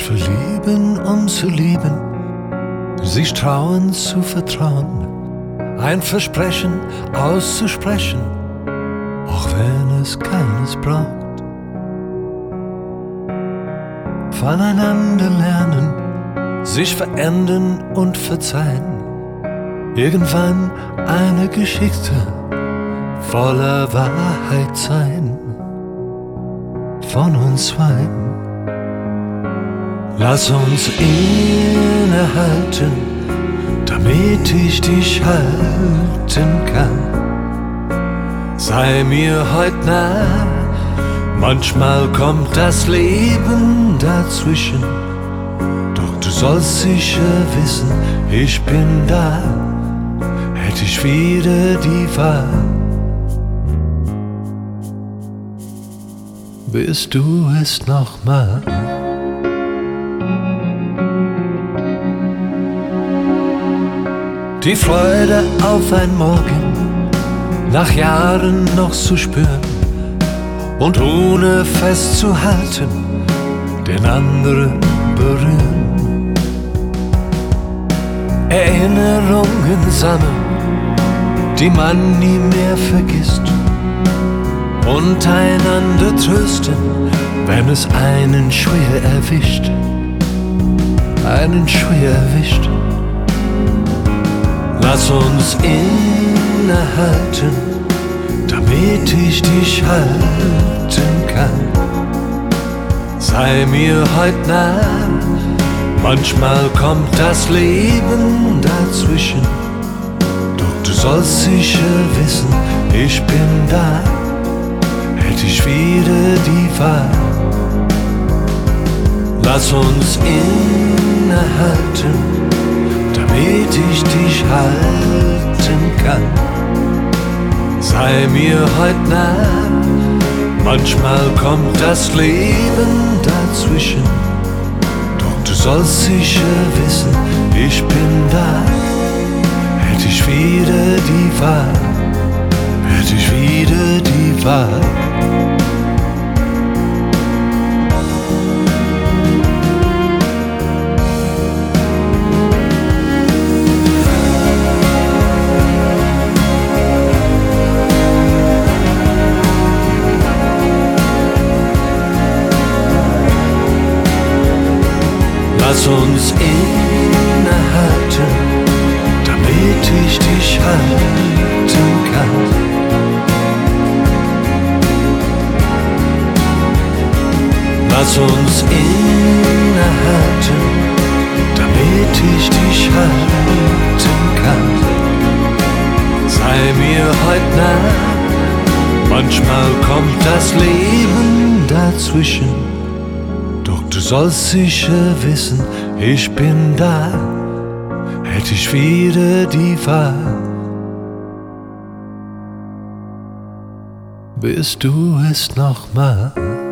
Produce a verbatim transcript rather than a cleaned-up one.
verlieben, um zu lieben, sich trauen zu vertrauen, ein Versprechen auszusprechen, auch wenn es keines braucht. Voneinander lernen, sich verändern und verzeihen, irgendwann eine Geschichte voller Wahrheit sein, von uns zweien. Lass uns innehalten, damit ich dich halten kann. Sei mir heut nah, manchmal kommt das Leben dazwischen, doch du sollst sicher wissen, ich bin da, hätte ich wieder die Wahl. Bist du es nochmal? Die Freude auf ein Morgen, nach Jahren noch zu spüren und ohne festzuhalten, den anderen berühren. Erinnerungen sammeln, die man nie mehr vergisst, und einander trösten, wenn es einen schwer erwischt, einen schwer erwischt. Lass uns innehalten, damit ich dich halten kann. Sei mir heut nah, manchmal kommt das Leben dazwischen, doch du sollst sicher wissen, ich bin da, hätte ich wieder die Wahl. Lass uns innehalten, damit ich dich halten kann. Sei mir heut nah, manchmal kommt das Leben dazwischen, doch du sollst sicher wissen, ich bin da, hätte ich wieder die Wahl, hätte ich wieder die Wahl. Lass uns innehalten, damit ich dich halten kann. Lass uns innehalten, damit ich dich halten kann. Sei mir heut nah, manchmal kommt das Leben dazwischen, doch du sollst sicher wissen, ich bin da, hätte ich wieder die Wahl. Bist du es nochmal?